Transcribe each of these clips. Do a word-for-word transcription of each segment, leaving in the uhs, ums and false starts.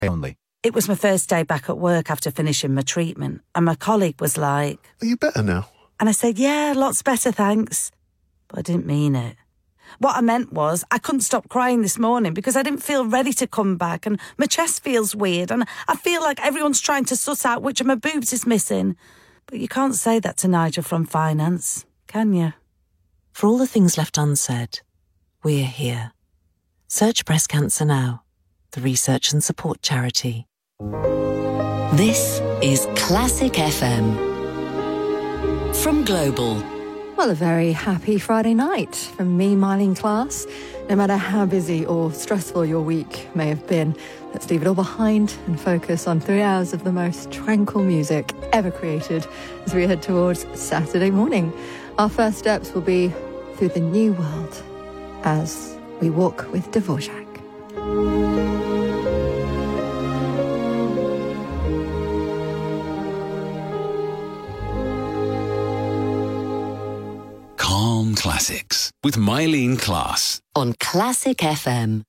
only. It was my first day back at work after finishing my treatment, and my colleague was like... Are you better now? And I said, yeah, lots better, thanks. But I didn't mean it. What I meant was I couldn't stop crying this morning because I didn't feel ready to come back, and my chest feels weird, and I feel like everyone's trying to suss out which of my boobs is missing. But you can't say that to Nigel from finance, can you? For all the things left unsaid, we're here. Search Breast Cancer Now, the research and support charity. This is Classic F M from Global. Well, a very happy Friday night from me, Mylene Class. No matter how busy or stressful your week may have been, let's leave it all behind and focus on three hours of the most tranquil music ever created as we head towards Saturday morning. Our first steps will be through the new world as we walk with Dvorak. Calm Classics with Mylene Class on Classic F M.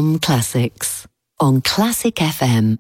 From Classics on Classic F M.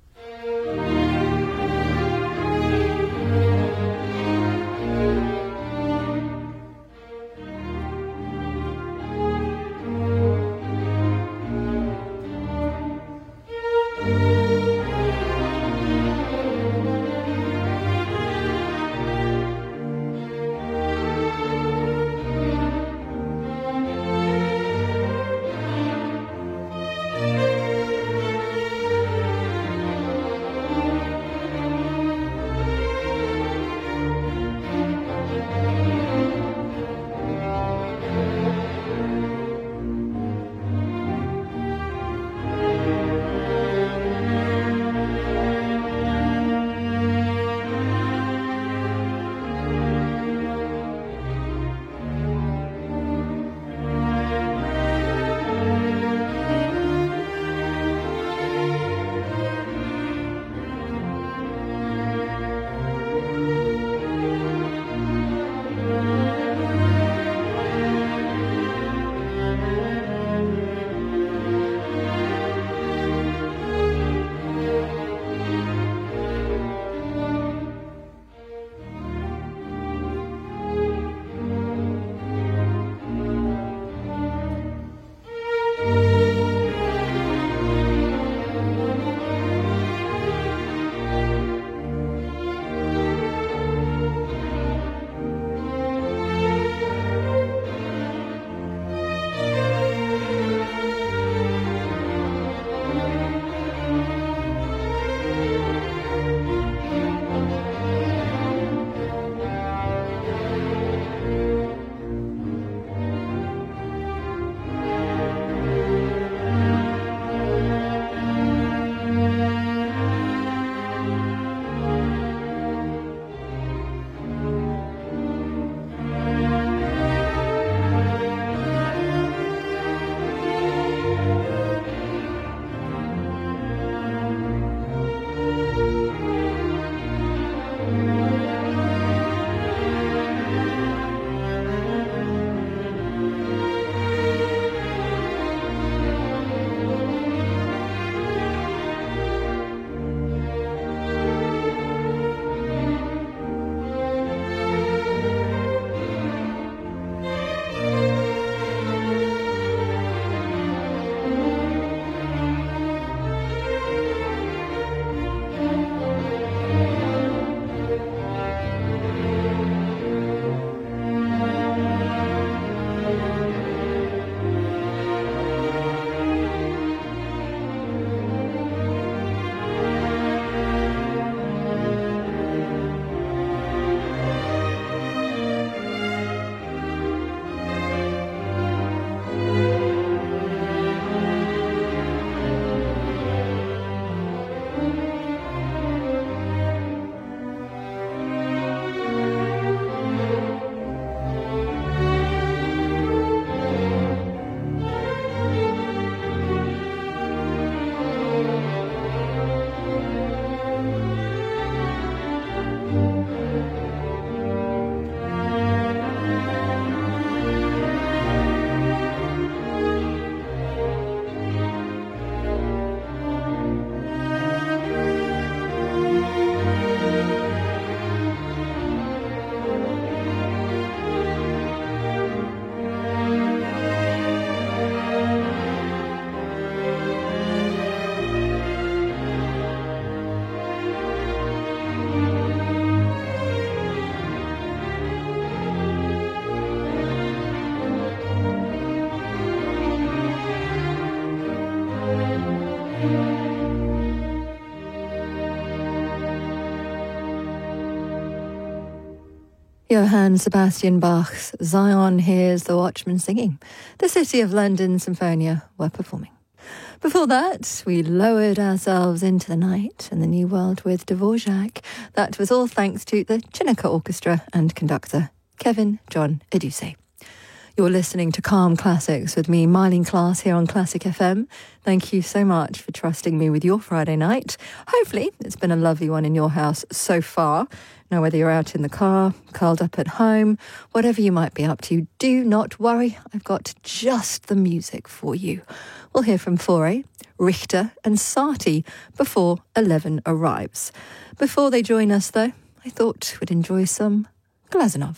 Johann Sebastian Bach's Zion Hears the Watchman Singing. The City of London Symphonia were performing. Before that, we lowered ourselves into the night and the new world with Dvorak. That was all thanks to the Chinaka Orchestra and conductor Kevin John Edusei. You're listening to Calm Classics with me, Mylene Class, here on Classic F M. Thank you so much for trusting me with your Friday night. Hopefully, it's been a lovely one in your house so far. Now, whether you're out in the car, curled up at home, whatever you might be up to, do not worry. I've got just the music for you. We'll hear from Foray, Richter and Sati before eleven arrives. Before they join us, though, I thought we'd enjoy some Glazunov.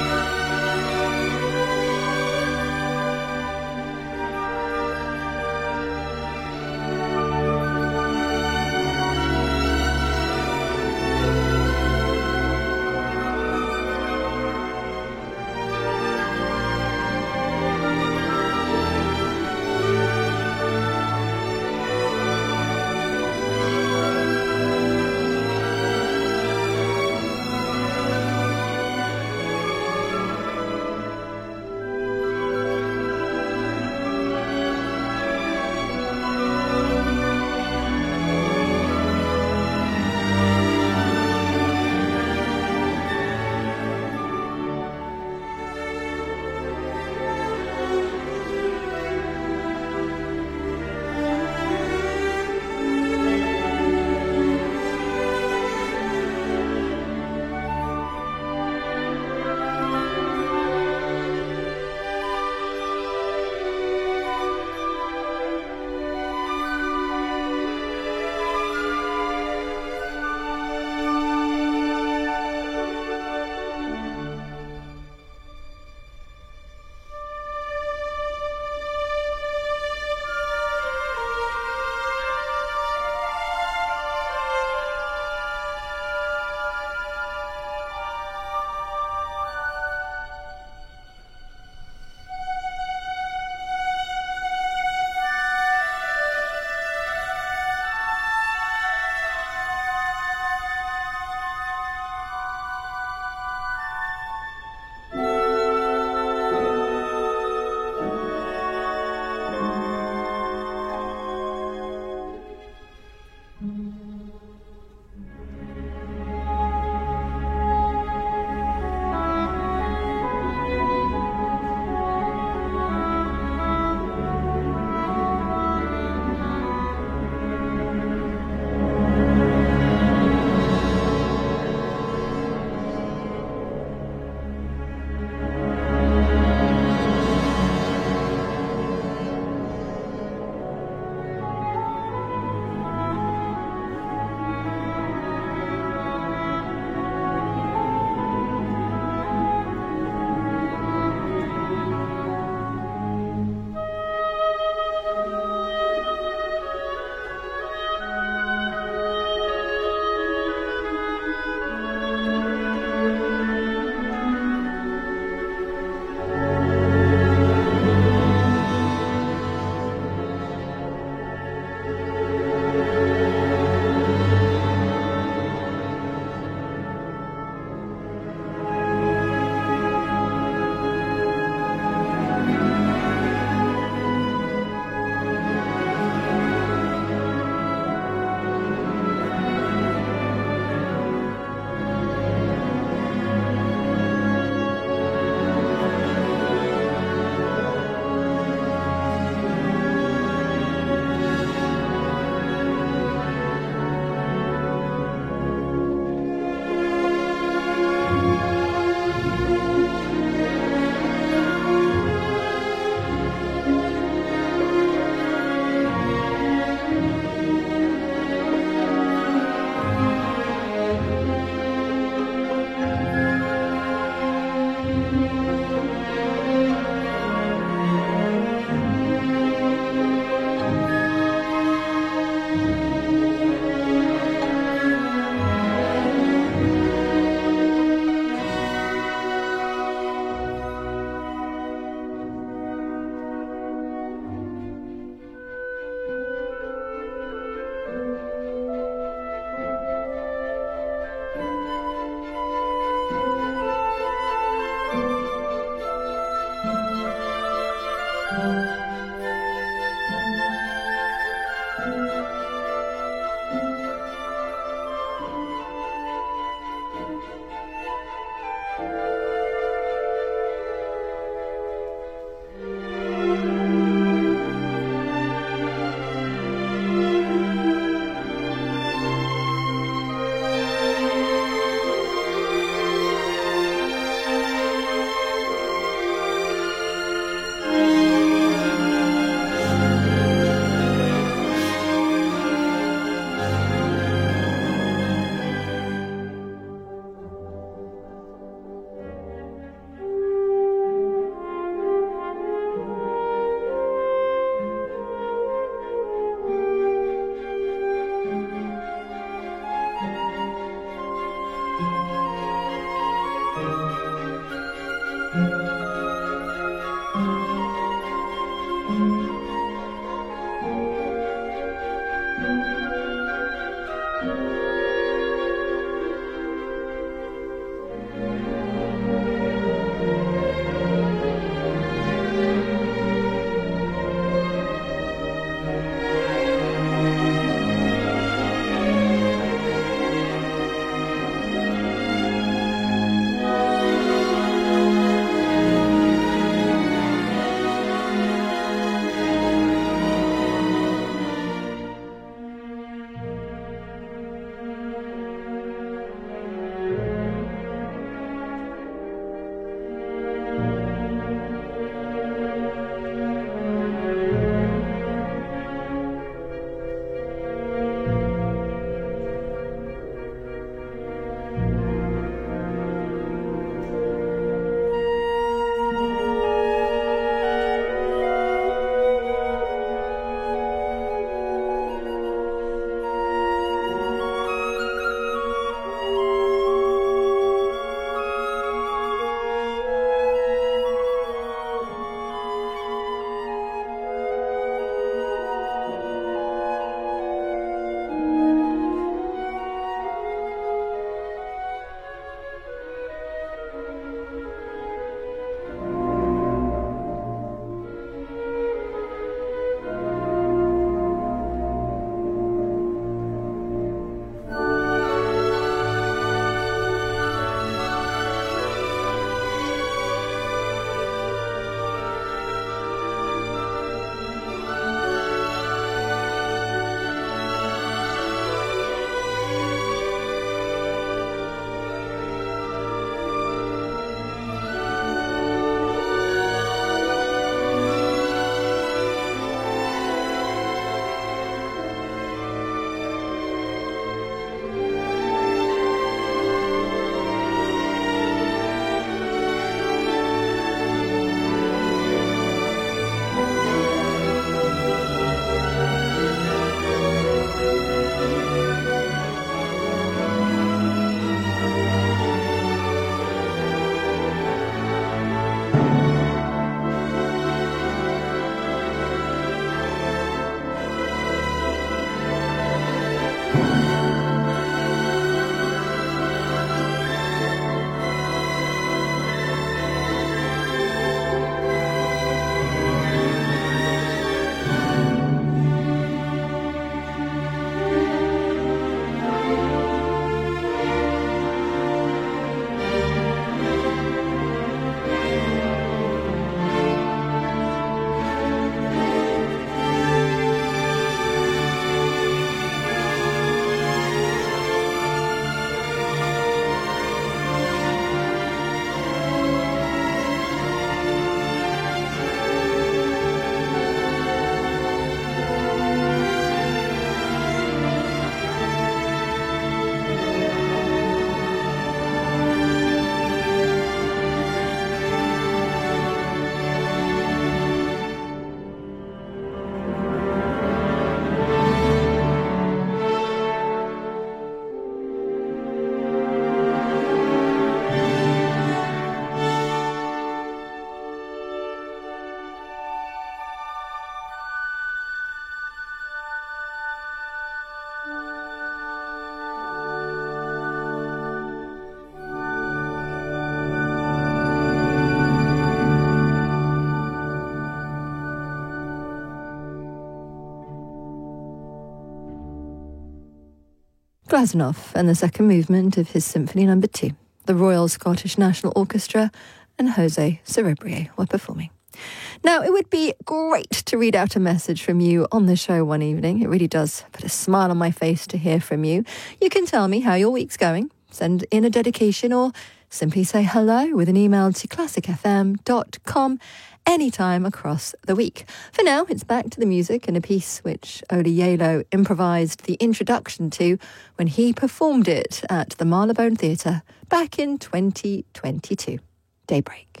Glazunov and the second movement of his Symphony Number Two. The Royal Scottish National Orchestra and Jose Cerebrier were performing. Now, it would be great to read out a message from you on the show one evening. It really does put a smile on my face to hear from you. You can tell me how your week's going, send in a dedication, or simply say hello with an email to classic f m dot com anytime across the week. For now, it's back to the music and a piece which Ola Yalo improvised the introduction to when he performed it at the Marylebone Theatre back in twenty twenty-two. Daybreak.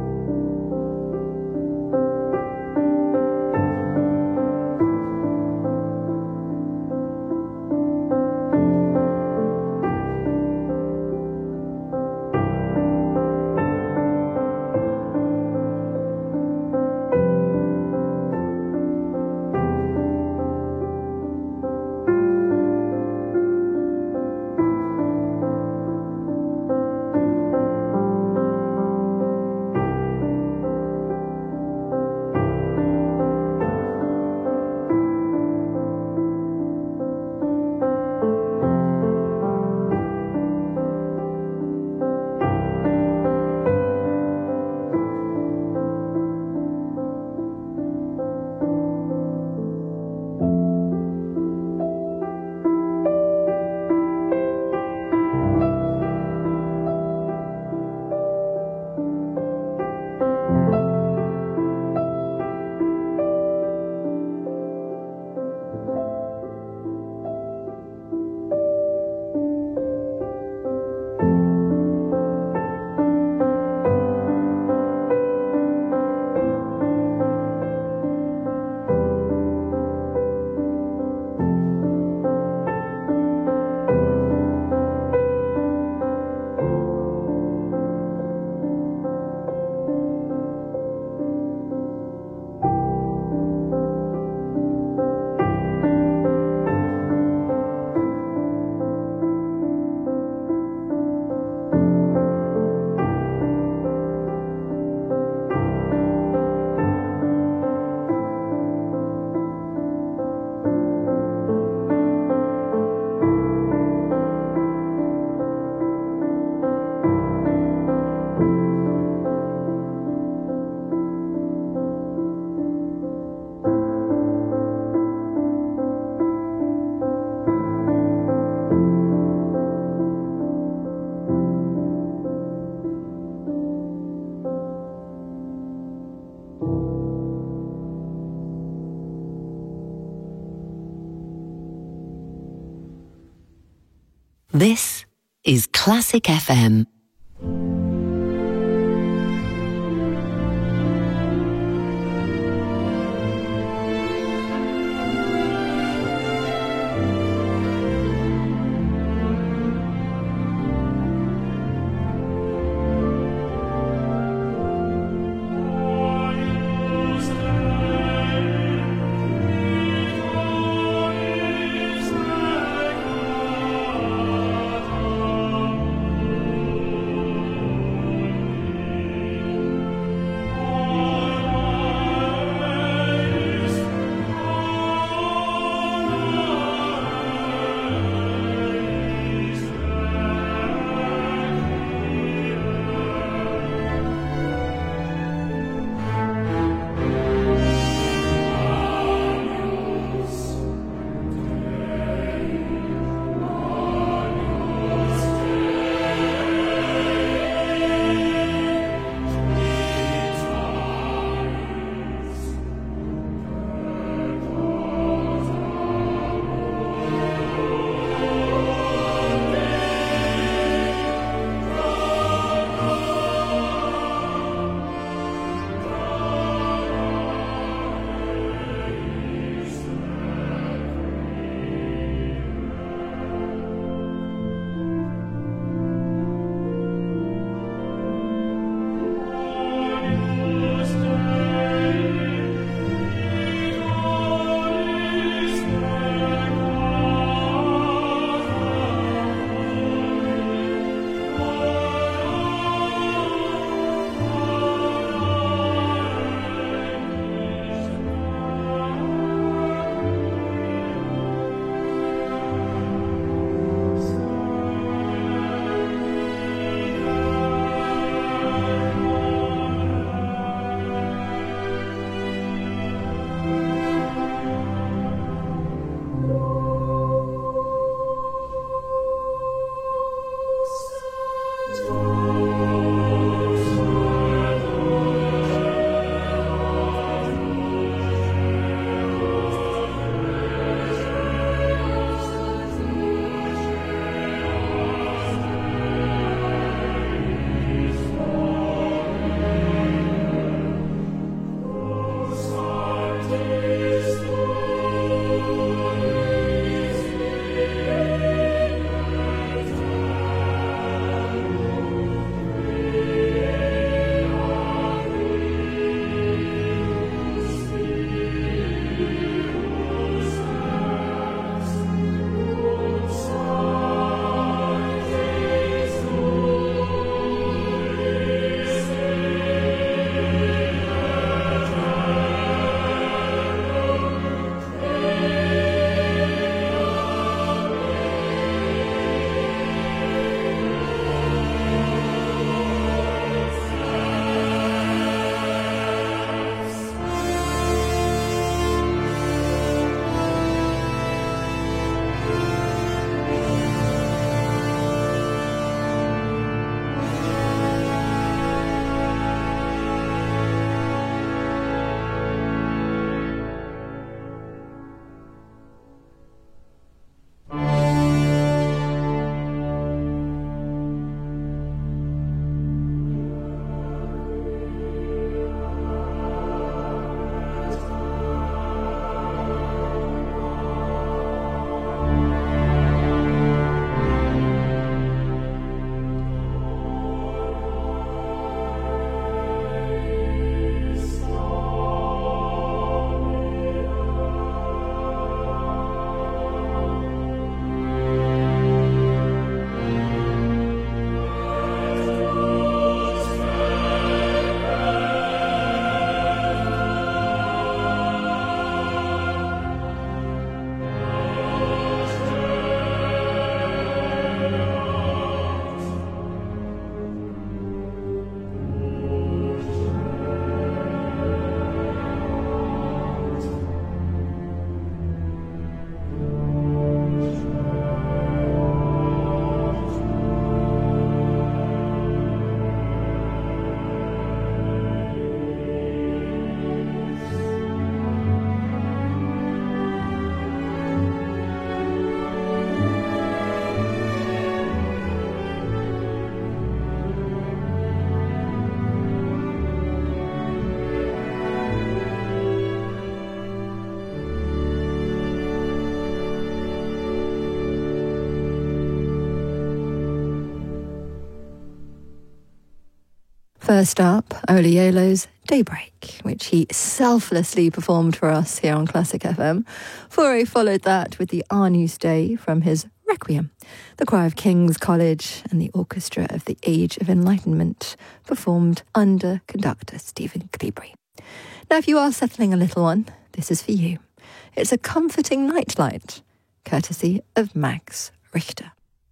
This is Classic F M. Thank First up, Olielo's Daybreak, which he selflessly performed for us here on Classic F M. Fauré followed that with the Agnus Dei from his Requiem. The Choir of King's College and the Orchestra of the Age of Enlightenment performed under conductor Stephen Cribri. Now, if you are settling a little one, this is for you. It's a comforting nightlight, courtesy of Max Richter.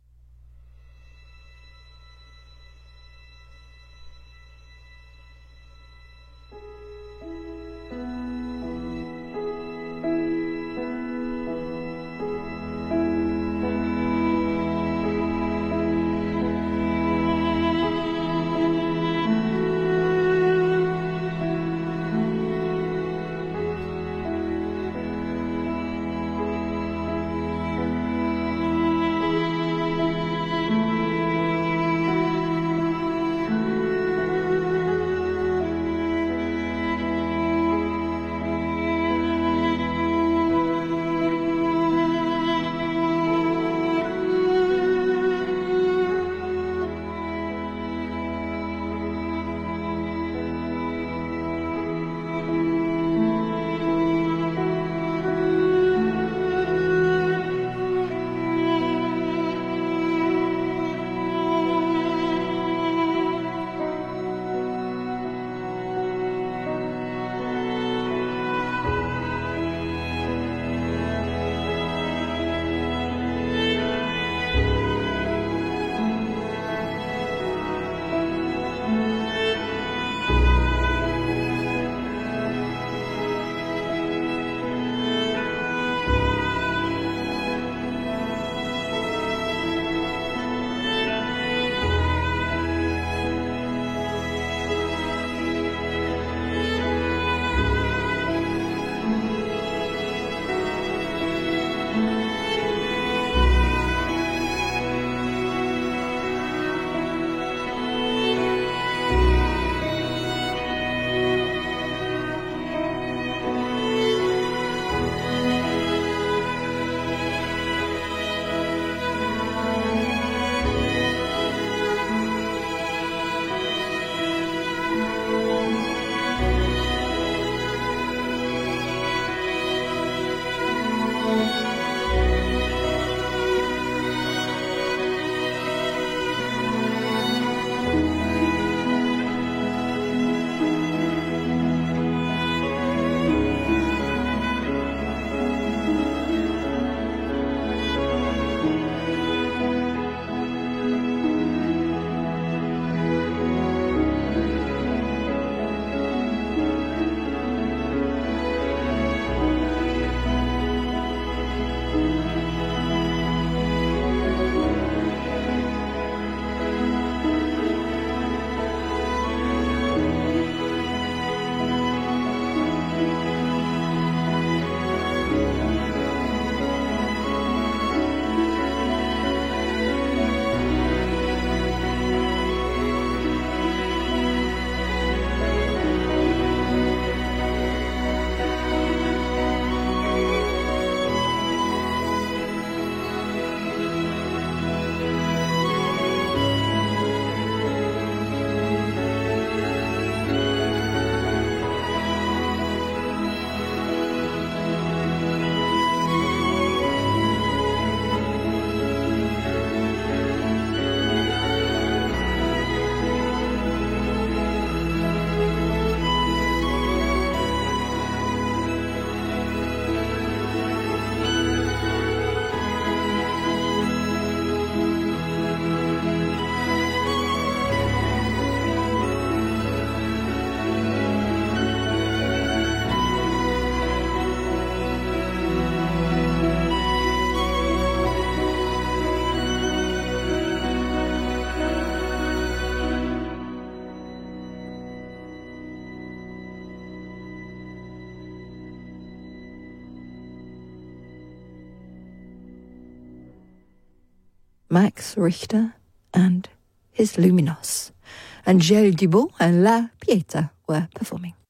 Max Richter and his Luminos. And Gilles Dubos and La Pieta were performing.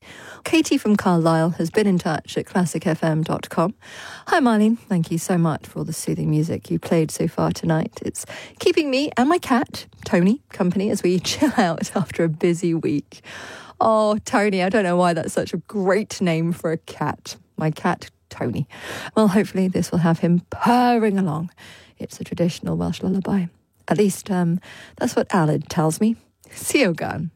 Katie from Carlisle has been in touch at classic f m dot com. Hi Marlene, thank you so much for all the soothing music you played so far tonight. It's keeping me and my cat, Tony, company as we chill out after a busy week. Oh, Tony, I don't know why that's such a great name for a cat. My cat, Tony. Well, hopefully this will have him purring along. It's a traditional Welsh lullaby. At least, um, that's what Aled tells me. See you again.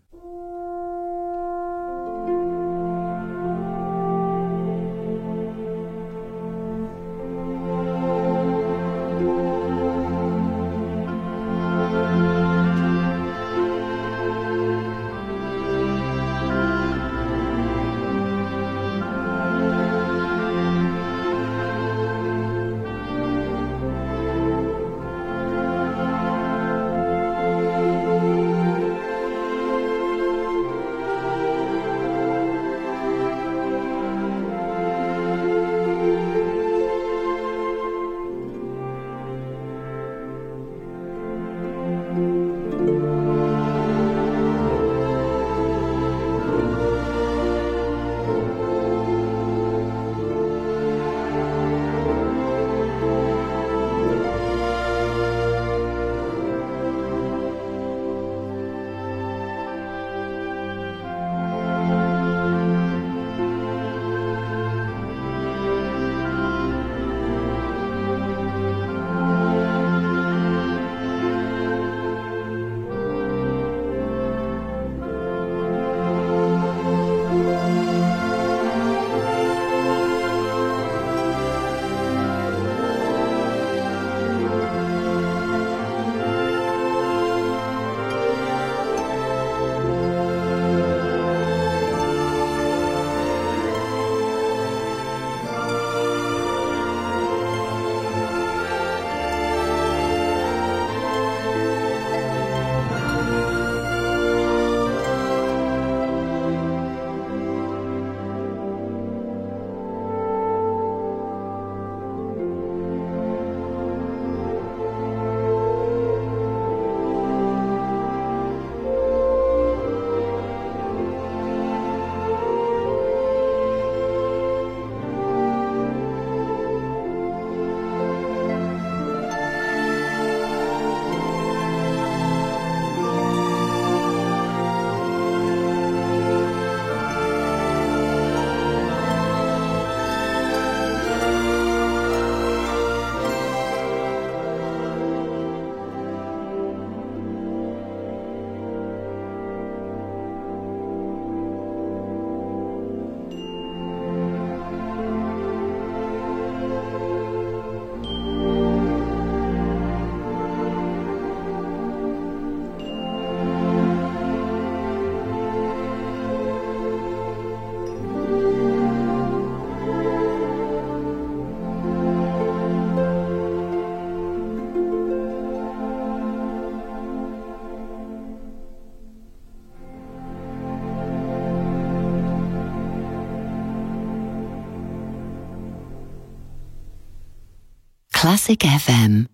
Classic F M.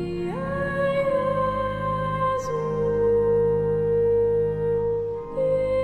Yeah.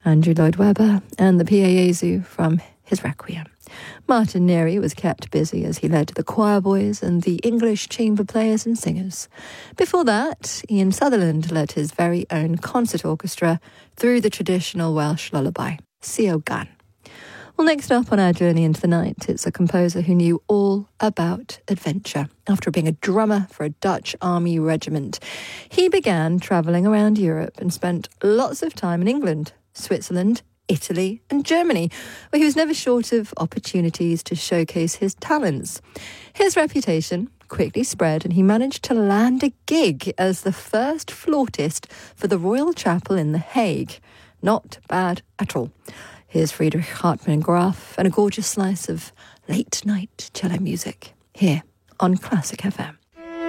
Andrew Lloyd Webber and the Pie Jesu from his Requiem. Martin Neary was kept busy as he led the choir boys and the English chamber players and singers. Before that, Ian Sutherland led his very own concert orchestra through the traditional Welsh lullaby, Sio Gan. Well, next up on our journey into the night, it's a composer who knew all about adventure. After being a drummer for a Dutch army regiment, he began travelling around Europe and spent lots of time in England, Switzerland, Italy and Germany, where he was never short of opportunities to showcase his talents. His reputation quickly spread and he managed to land a gig as the first flautist for the Royal Chapel in The Hague. Not bad at all. Here's Friedrich Hartmann Graf and a gorgeous slice of late-night cello music here on Classic F M.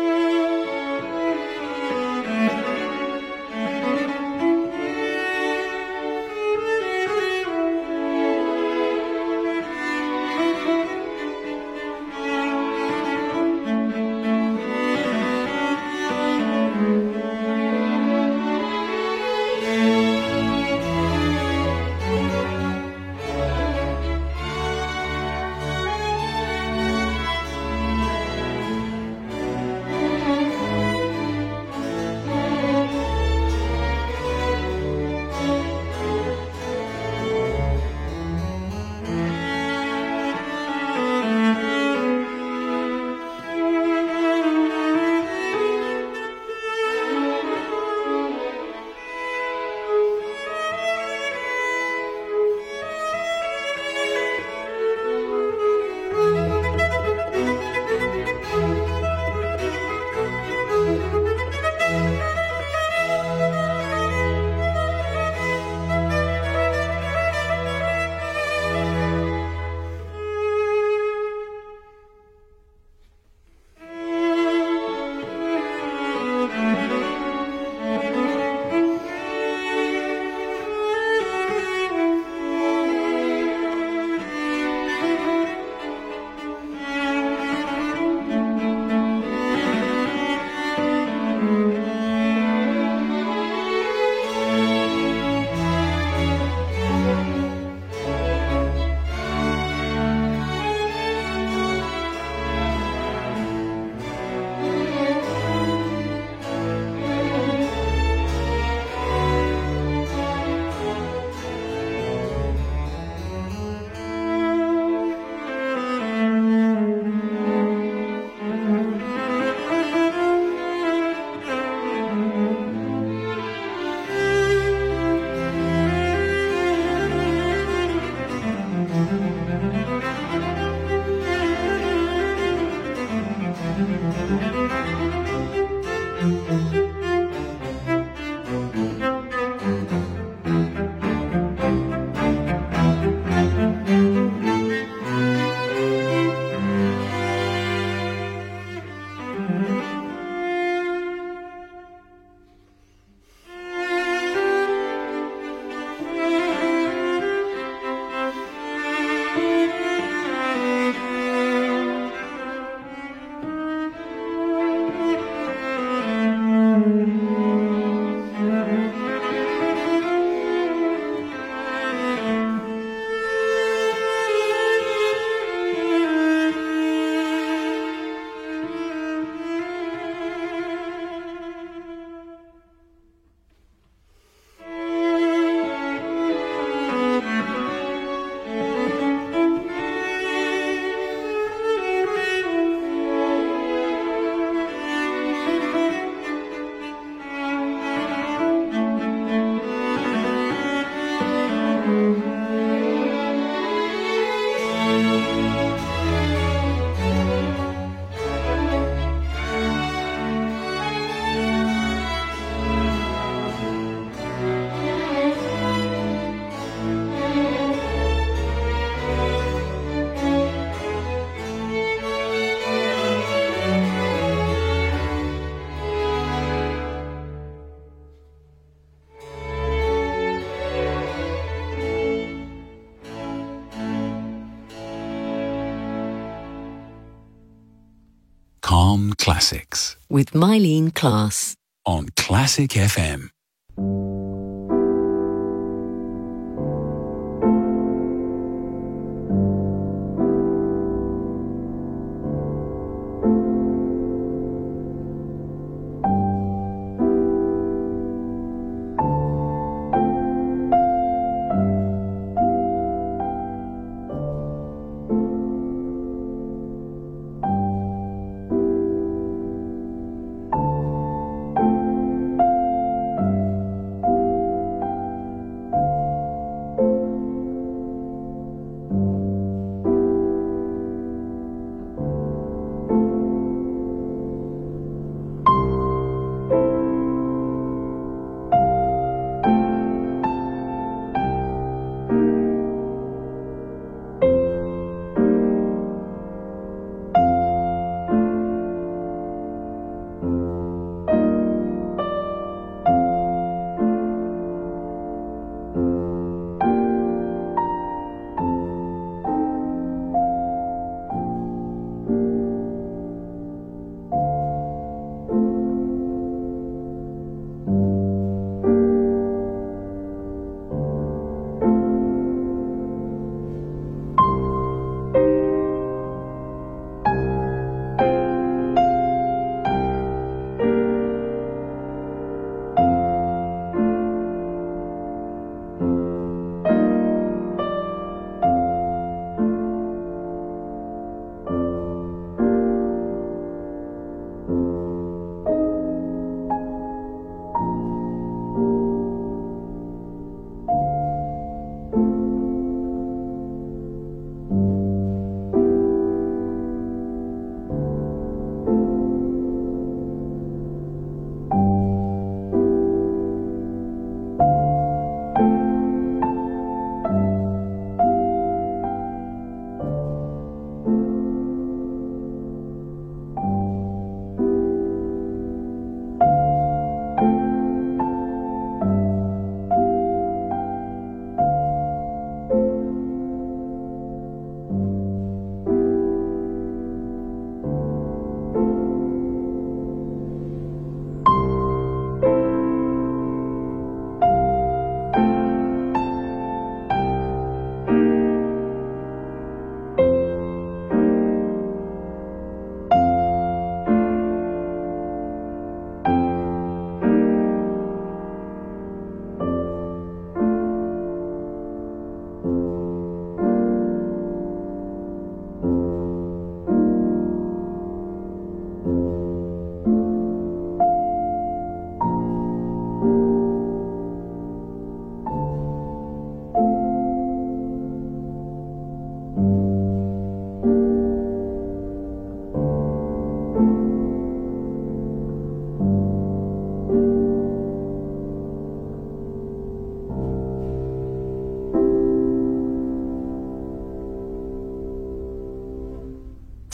Calm Classics with Mylene Class on Classic F M.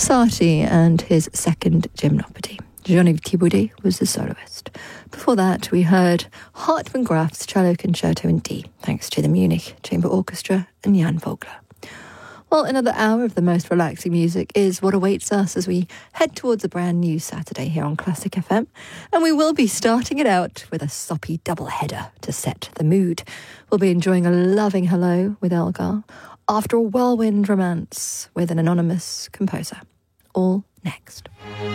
Satie and his second gymnopody. Jean-Yves Thibaudet was the soloist. Before that, we heard Hartmann Graf's Cello Concerto in D, thanks to the Munich Chamber Orchestra and Jan Vogler. Well, another hour of the most relaxing music is what awaits us as we head towards a brand new Saturday here on Classic F M. And we will be starting it out with a soppy doubleheader to set the mood. We'll be enjoying a loving hello with Elgar after a whirlwind romance with an anonymous composer. All next.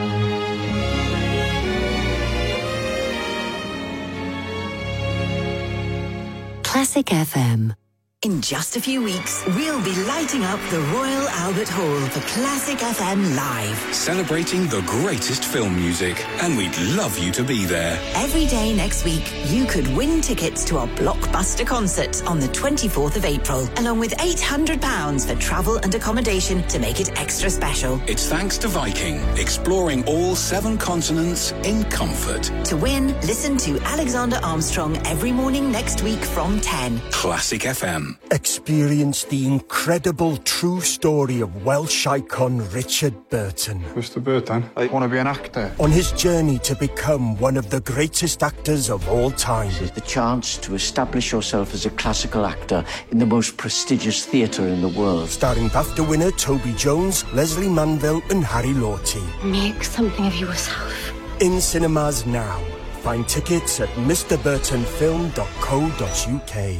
Classic F M. In just a few weeks, we'll be lighting up the Royal Albert Hall for Classic F M Live. Celebrating the greatest film music, and we'd love you to be there. Every day next week, you could win tickets to our blockbuster concert on the twenty-fourth of April, along with eight hundred pounds for travel and accommodation to make it extra special. It's thanks to Viking, exploring all seven continents in comfort. To win, listen to Alexander Armstrong every morning next week from ten. Classic F M. Experience the incredible true story of Welsh icon Richard Burton. Mister Burton, I want to be an actor. On his journey to become one of the greatest actors of all time. This is the chance to establish yourself as a classical actor in the most prestigious theatre in the world. Starring BAFTA winner Toby Jones, Leslie Manville and Harry Lawty. Make something of yourself. In cinemas now. Find tickets at mr burton film dot co dot uk.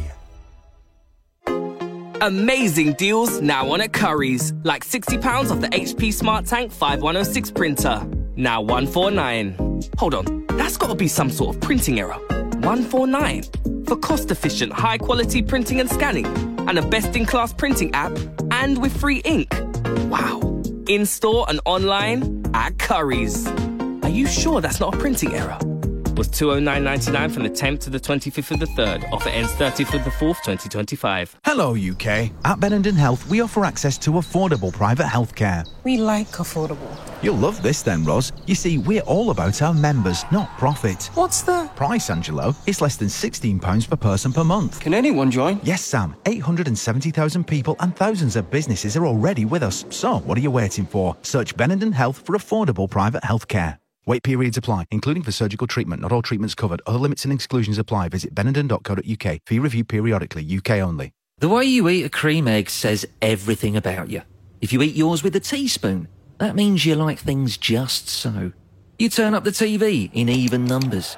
Amazing deals now on at Currys. Like sixty pounds off the H P Smart Tank five one oh six printer. Now one forty-nine. Hold on, that's got to be some sort of printing error. one forty-nine. For cost-efficient, high-quality printing and scanning. And a best-in-class printing app. And with free ink. Wow. In-store and online at Currys. Are you sure that's not a printing error? Was two oh nine ninety-nine from the tenth to the twenty-fifth of the third. Offer ends thirtieth of the fourth, twenty twenty-five. Hello, U K. At Benenden Health, we offer access to affordable private healthcare. We like affordable. You'll love this then, Ros. You see, we're all about our members, not profit. What's the price, Angelo? It's less than sixteen pounds per person per month. Can anyone join? Yes, Sam. eight hundred seventy thousand people and thousands of businesses are already with us. So, what are you waiting for? Search Benenden Health for affordable private healthcare. Wait periods apply, including for surgical treatment. Not all treatments covered. Other limits and exclusions apply. Visit benenden dot co dot uk. Fee review periodically. U K only. The way you eat a cream egg says everything about you. If you eat yours with a teaspoon, that means you like things just so. You turn up the T V in even numbers.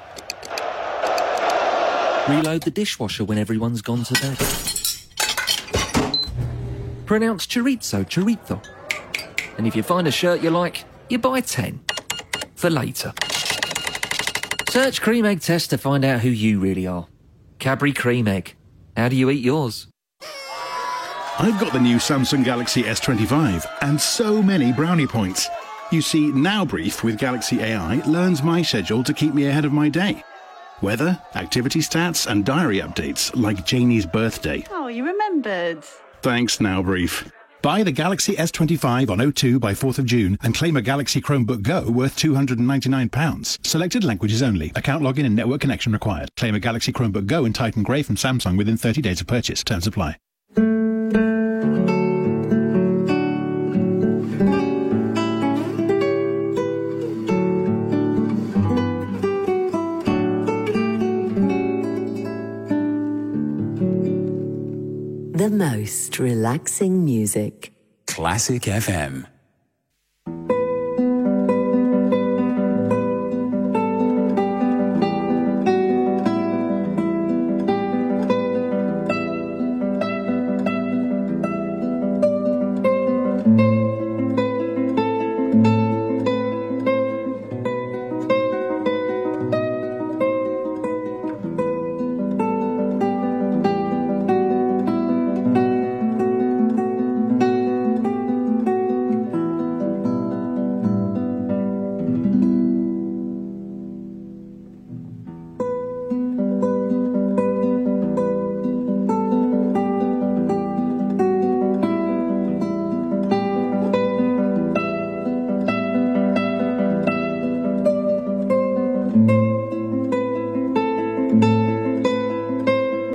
Reload the dishwasher when everyone's gone to bed. Pronounce chorizo chorizo. And if you find a shirt you like, you buy ten. For later. Search Cream Egg Test to find out who you really are. Cadbury Cream Egg. How do you eat yours? I've got the new Samsung Galaxy S twenty-five and so many brownie points. You see, Now Brief with Galaxy A I learns my schedule to keep me ahead of my day. Weather, activity stats and diary updates like Janie's birthday. Oh, you remembered. Thanks, Now Brief. Buy the Galaxy S twenty-five on O two by fourth of June and claim a Galaxy Chromebook Go worth two hundred ninety-nine pounds. Selected languages only. Account login and network connection required. Claim a Galaxy Chromebook Go in Titan Grey from Samsung within thirty days of purchase. Terms apply. The most relaxing music. Classic F M.